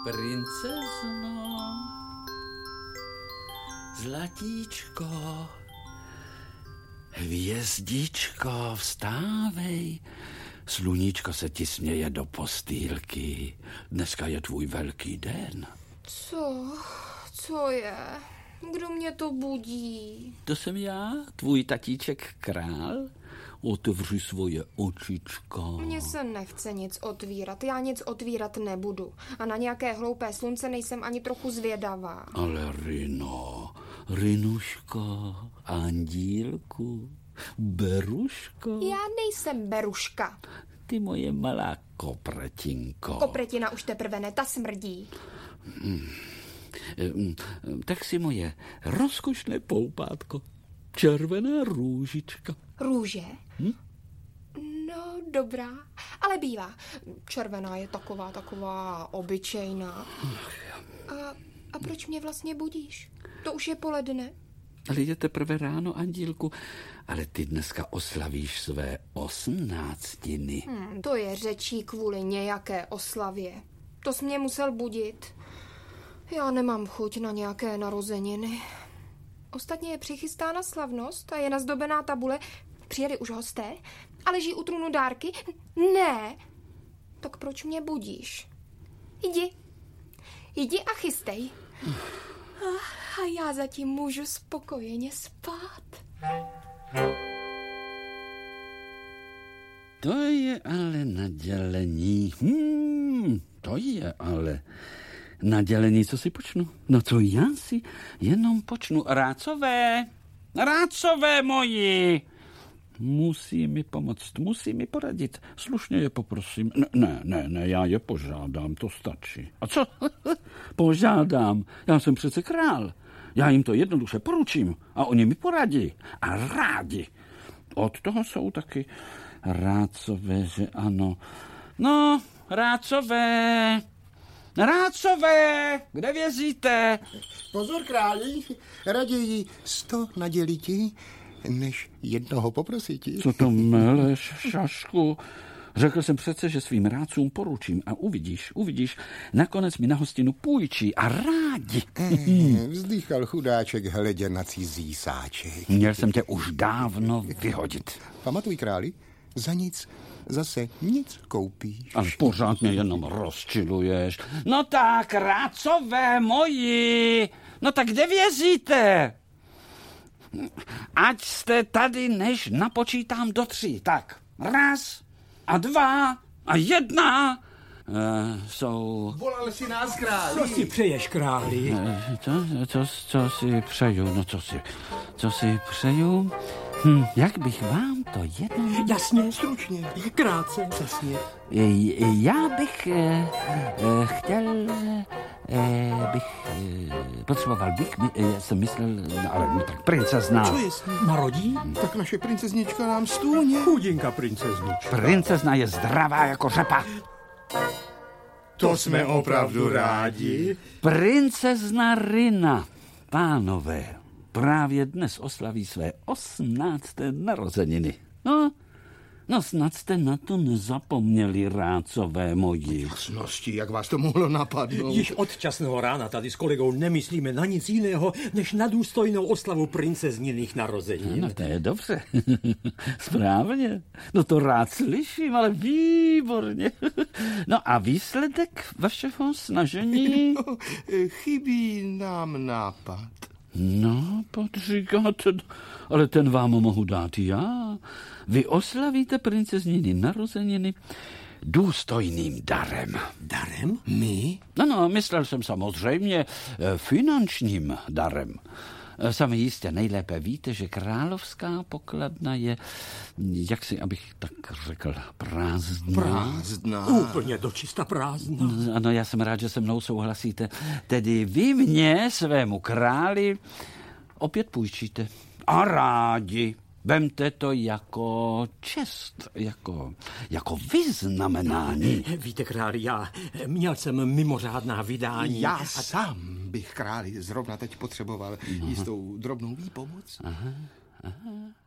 Princezno, zlatíčko, hvězdičko, vstávej. Sluníčko se ti směje do postýlky. Dneska je tvůj velký den. Co je? Kdo mě to budí? To jsem já, tvůj tatíček král. Otevři svoje očička. Mně se nechce nic otvírat, já nic otvírat nebudu. A na nějaké hloupé slunce nejsem ani trochu zvědavá. Ale Rino, Rinuško, andílku, Beruško. Já nejsem Beruška. Ty moje malá kopretinko. Kopretina už teprve ne, ta smrdí. Tak si moje rozkošné poupátko. Červená růžička. Růže? No, dobrá, ale bývá. Červená je taková obyčejná. A proč mě vlastně budíš? To už je poledne. Ale je teprve ráno, andílku. Ale ty dneska oslavíš své 18. To je řečí kvůli nějaké oslavě. To jsi mě musel budit. Já nemám chuť na nějaké narozeniny. Ostatně je přichystána slavnost a je nazdobená tabule. Přijeli už hosté? A leží u trůnu dárky? Ne. Tak proč mě budíš? Jdi a chystej. A já zatím můžu spokojeně spát. To je ale nadělení. To je ale nadělení, co si počnu. No co já si jenom počnu. Rácové moji. Musí mi pomoct, musí mi poradit. Slušně je poprosím. Ne, já je požádám, to stačí. A co? Požádám. Já jsem přece král. Já jim to jednoduše poručím a oni mi poradí. A rádi. Od toho jsou taky Rácové, že ano. No, Rácové, kde vězíte? Pozor, králi, raději 100 nadělití, než jednoho poprosití. Co to meleš, šašku? Řekl jsem přece, že svým rádcům poručím a uvidíš, nakonec mi na hostinu půjčí a rádi. Vzdýchal chudáček hledě na cizí sáček. Měl jsem tě už dávno vyhodit. Pamatuj, králi, za nic zase nic koupíš. Ale pořád mě jenom rozčiluješ. No tak, Rácové moji, no tak kde vězíte? Ať jste tady, než napočítám do 3. Tak, 1 a 2 a 1 jsou... Volal si nás, králi. Co si přeješ, králi? Co si přeju, no co si přeju? Jak bych vám to jenom... Jasně, Stručně, krátce. přesně. Já bych potřeboval já jsem myslel, ale no tak princezna. Co jest? Narodí? Tak naše princeznička nám stůně. Chudinka princeznička. Princezna je zdravá jako řepa. To jsme opravdu rádi. Princezna Rina, pánové, právě dnes oslaví své 18. narozeniny. No snad jste na to nezapomněli, Rácové moji. Jasnosti, jak vás to mohlo napadnout? Již od časného rána tady s kolegou nemyslíme na nic jiného, než na důstojnou oslavu princezniných narozenin. No to je dobře. Správně. No to rád slyším, ale výborně. No a výsledek vašeho snažení? No, chybí nám nápad. No, říkáte, ale ten vám mohu dát já. Vy oslavíte princezniny narozeniny důstojným darem. Darem? My? No, myslel jsem samozřejmě finančním darem. Sami jistě nejlépe víte, že královská pokladna je, jak si, abych tak řekl, prázdná. Prázdná. Úplně dočista prázdná. Ano, já jsem rád, že se mnou souhlasíte. Tedy vy mě, svému králi, opět půjčíte. A rádi. Vemte to jako čest, jako vyznamenání. Víte, králi, já měl jsem mimořádná vydání. Já sám bych, králi, zrovna teď potřeboval jistou drobnou výpomoc. Aha.